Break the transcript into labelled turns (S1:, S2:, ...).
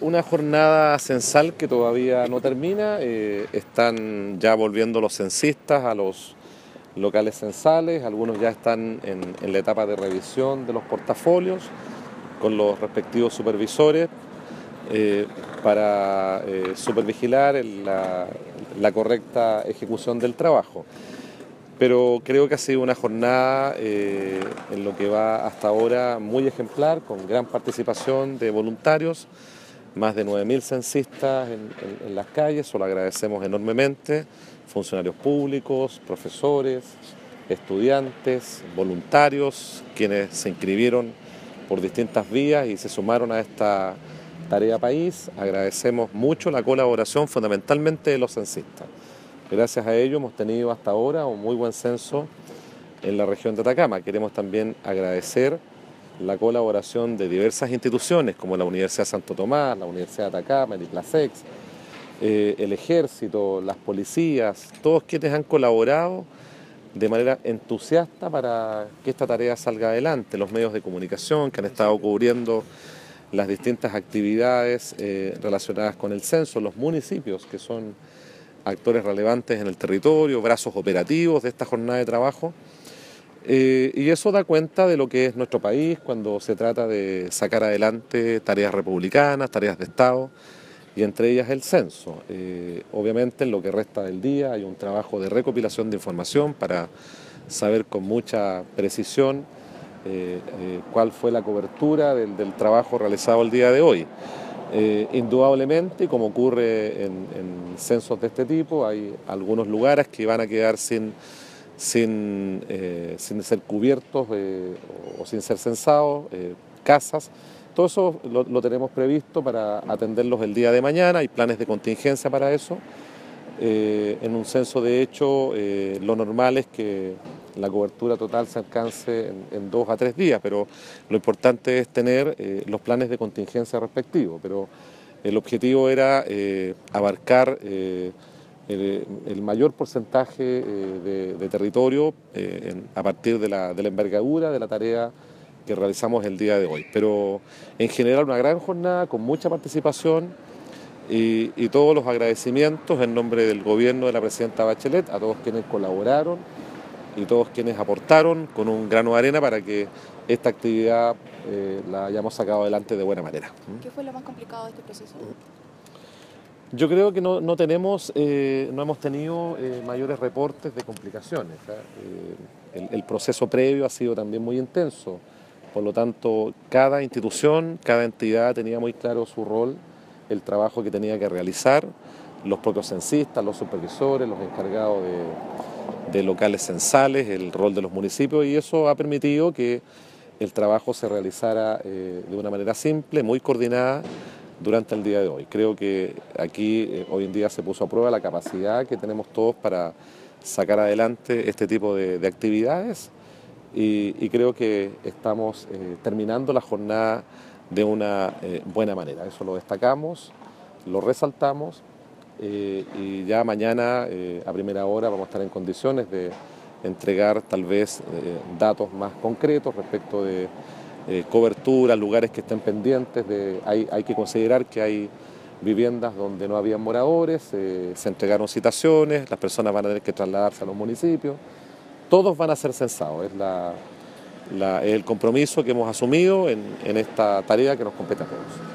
S1: Una jornada censal que todavía no termina, están ya volviendo los censistas a los locales censales, algunos ya están en la etapa de revisión de los portafolios con los respectivos supervisores para supervigilar la correcta ejecución del trabajo. Pero creo que ha sido una jornada en lo que va hasta ahora muy ejemplar, con gran participación de voluntarios, más de 9.000 censistas en las calles, eso lo agradecemos enormemente, funcionarios públicos, profesores, estudiantes, voluntarios, quienes se inscribieron por distintas vías y se sumaron a esta tarea país. Agradecemos mucho la colaboración fundamentalmente de los censistas. Gracias a ello hemos tenido hasta ahora un muy buen censo en la región de Atacama. Queremos también agradecer la colaboración de diversas instituciones como la Universidad Santo Tomás, la Universidad de Atacama, el IPLASEX, el Ejército, las policías, todos quienes han colaborado de manera entusiasta para que esta tarea salga adelante, los medios de comunicación que han estado cubriendo las distintas actividades relacionadas con el censo, los municipios que son actores relevantes en el territorio, brazos operativos de esta jornada de trabajo. Y eso da cuenta de lo que es nuestro país cuando se trata de sacar adelante tareas republicanas, tareas de Estado, y entre ellas el censo. Obviamente en lo que resta del día hay un trabajo de recopilación de información para saber con mucha precisión cuál fue la cobertura del trabajo realizado el día de hoy. Indudablemente, como ocurre en censos de este tipo, hay algunos lugares que van a quedar sin ser cubiertos o sin ser censados, casas. Todo eso lo tenemos previsto para atenderlos el día de mañana, hay planes de contingencia para eso. En un censo, de hecho, lo normal es que la cobertura total se alcance en 2 a 3 días, pero lo importante es tener los planes de contingencia respectivos. Pero el objetivo era abarcar el mayor porcentaje de territorio a partir de la envergadura de la tarea que realizamos el día de hoy. Pero en general una gran jornada con mucha participación y todos los agradecimientos en nombre del gobierno de la presidenta Bachelet a todos quienes colaboraron y todos quienes aportaron con un grano de arena para que esta actividad la hayamos sacado adelante de buena manera.
S2: ¿Qué fue lo más complicado de este proceso?
S1: Yo creo que no hemos tenido mayores reportes de complicaciones. El proceso previo ha sido también muy intenso, por lo tanto cada institución, cada entidad tenía muy claro su rol, el trabajo que tenía que realizar, los propios censistas, los supervisores, los encargados de locales censales, el rol de los municipios, y eso ha permitido que el trabajo se realizara de una manera simple, muy coordinada durante el día de hoy. Creo que aquí hoy en día se puso a prueba la capacidad que tenemos todos para sacar adelante este tipo de actividades y creo que estamos terminando la jornada de una buena manera. Eso lo destacamos, lo resaltamos y ya mañana a primera hora vamos a estar en condiciones de entregar tal vez datos más concretos respecto de cobertura, lugares que estén pendientes. Hay que considerar que hay viviendas donde no habían moradores, se entregaron citaciones, las personas van a tener que trasladarse a los municipios, todos van a ser censados, es el compromiso que hemos asumido en esta tarea que nos compete a todos.